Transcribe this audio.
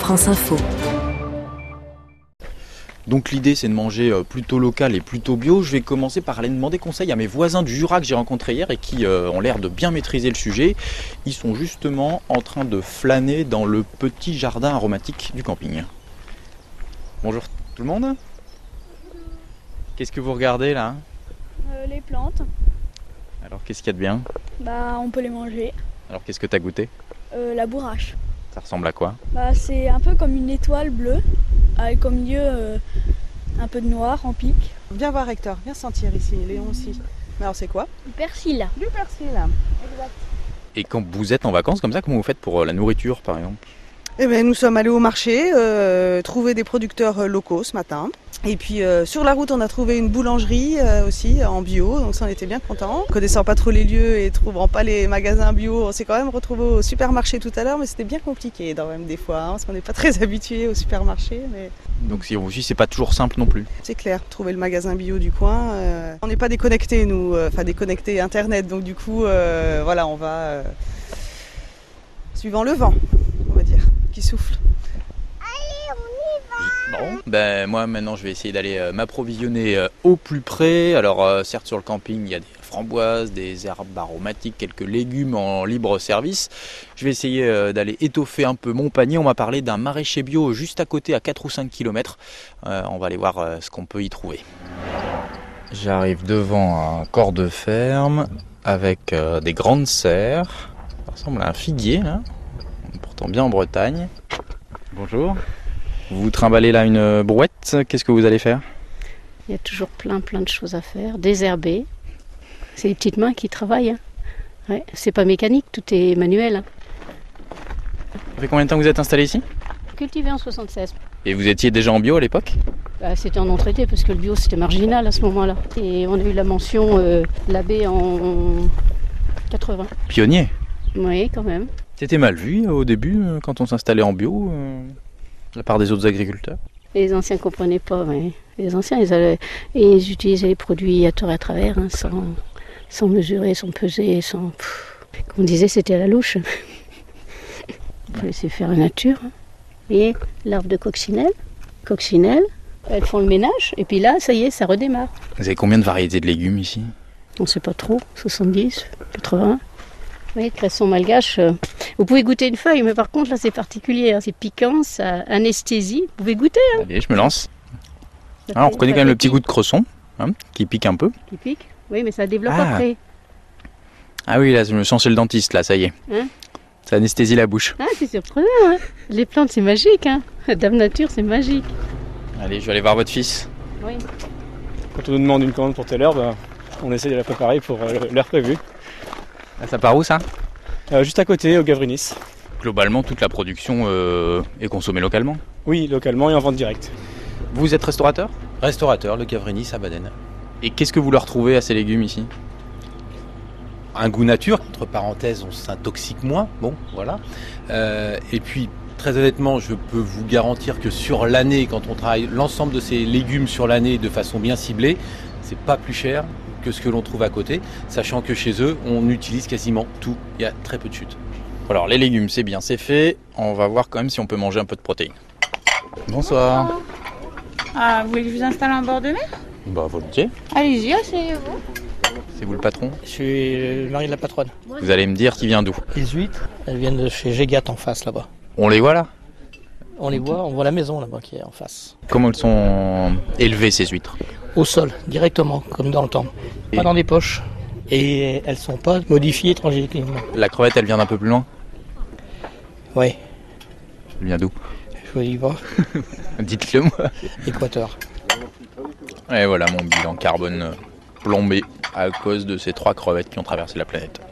France Info. Donc l'idée c'est de manger plutôt local et plutôt bio. Je vais commencer par aller demander conseil à mes voisins du Jura que j'ai rencontrés hier et qui ont l'air de bien maîtriser le sujet. Ils sont justement en train de flâner dans le petit jardin aromatique du camping. Bonjour tout le monde. Qu'est-ce que vous regardez là ? Les plantes. Alors qu'est-ce qu'il y a de bien ? On peut les manger. Alors qu'est-ce que tu as goûté ? La bourrache. Ça ressemble à quoi ? C'est un peu comme une étoile bleue, avec au milieu un peu de noir en pic. Viens voir Hector, viens sentir ici, Léon aussi. Alors c'est quoi ? Du persil. Du persil. Exact. Et quand vous êtes en vacances comme ça, comment vous faites pour la nourriture par exemple ? Eh bien, nous sommes allés au marché, trouver des producteurs locaux ce matin. Et puis sur la route, on a trouvé une boulangerie aussi en bio, donc ça on était bien contents. Connaissant pas trop les lieux et trouvant pas les magasins bio, on s'est quand même retrouvé au supermarché tout à l'heure, mais c'était bien compliqué quand même des fois, parce qu'on n'est pas très habitué au supermarché. Mais... Donc si on vous suit, c'est pas toujours simple non plus. C'est clair, trouver le magasin bio du coin. On n'est pas déconnectés nous, déconnectés internet, donc du coup, on va suivant le vent, on va dire, qui souffle. Bon, moi maintenant je vais essayer d'aller m'approvisionner au plus près. Alors certes sur le camping il y a des framboises, des herbes aromatiques, quelques légumes en libre service. Je vais essayer d'aller étoffer un peu mon panier. On m'a parlé d'un maraîcher bio juste à côté à 4 ou 5 km. On va aller voir ce qu'on peut y trouver. J'arrive devant un corps de ferme avec des grandes serres. Ça ressemble à un figuier là. Pourtant bien en Bretagne. Bonjour. Vous trimballez là une brouette, qu'est-ce que vous allez faire ? Il y a toujours plein de choses à faire. Désherber, c'est les petites mains qui travaillent. Ouais, c'est pas mécanique, tout est manuel. Ça fait combien de temps que vous êtes installé ici ? Cultivé en 76. Et vous étiez déjà en bio à l'époque ? C'était en non-traité parce que le bio c'était marginal à ce moment-là. Et on a eu la mention labé en 80. Pionnier ? Oui, quand même. C'était mal vu au début quand on s'installait en bio de la part des autres agriculteurs ? Les anciens ne comprenaient pas, mais les anciens, ils utilisaient les produits à tort et à travers, sans mesurer, sans peser, sans... Comme on disait, c'était à la louche. Il faut laisser faire la nature. Et l'arbre de coccinelle, elles font le ménage, et puis là, ça y est, ça redémarre. Vous avez combien de variétés de légumes ici ? On ne sait pas trop, 70, 80... Oui, cresson malgache. Vous pouvez goûter une feuille, mais par contre là c'est particulier, c'est piquant, ça anesthésie. Vous pouvez goûter. Allez, je me lance. On reconnaît quand même le petit goût de cresson, qui pique un peu. Qui pique ? Oui, mais ça développe après. Ah oui, là je me sens chez le dentiste, là, ça y est. Ça anesthésie la bouche. Ah, c'est surprenant, hein. Les plantes c'est magique, Dame Nature c'est magique. Allez, je vais aller voir votre fils. Oui. Quand on nous demande une commande pour telle heure, on essaie de la préparer pour l'heure prévue. Là, ça part où ça ? Juste à côté, au Gavrinis. Globalement, toute la production est consommée localement ? Oui, localement et en vente directe. Vous êtes restaurateur ? Restaurateur, le Gavrinis à Baden. Et qu'est-ce que vous leur trouvez à ces légumes ici ? Un goût nature, entre parenthèses, on s'intoxique moins, bon, voilà. Et puis, très honnêtement, je peux vous garantir que sur l'année, quand on travaille l'ensemble de ces légumes sur l'année de façon bien ciblée, c'est pas plus cher que ce que l'on trouve à côté, sachant que chez eux, on utilise quasiment tout. Il y a très peu de chutes. Alors les légumes, c'est bien, c'est fait. On va voir quand même si on peut manger un peu de protéines. Bonsoir. Vous voulez que je vous installe en bord de mer ? Volontiers. Allez-y, asseyez-vous. C'est vous le patron ? Je suis le mari de la patronne. Vous allez me dire qui vient d'où ? Les huîtres, elles viennent de chez Gégat en face là-bas. On les voit là ? On les voit, on voit la maison là-bas qui est en face. Comment elles sont élevées ces huîtres ? Au sol, directement, comme dans le temps. Pas dans des poches. Et elles sont pas modifiées étrangement. La crevette, elle vient d'un peu plus loin ? Oui. Elle vient d'où ? Je vous dis pas. Dites-le moi. Équateur. Et voilà mon bilan carbone plombé à cause de ces 3 crevettes qui ont traversé la planète.